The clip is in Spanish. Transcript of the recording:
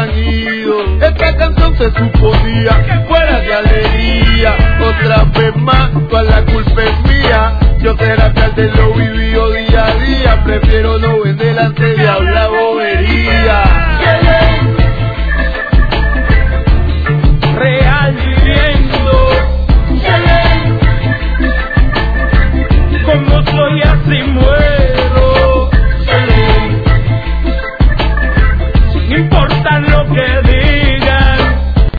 han ido. Esta canción se suponía que fuera de alegría. Otra vez más, toda la culpa es mía. Yo ser alcalde lo vivido día a día. Prefiero no vender antes de hablar bobería. Real viviendo como soy así.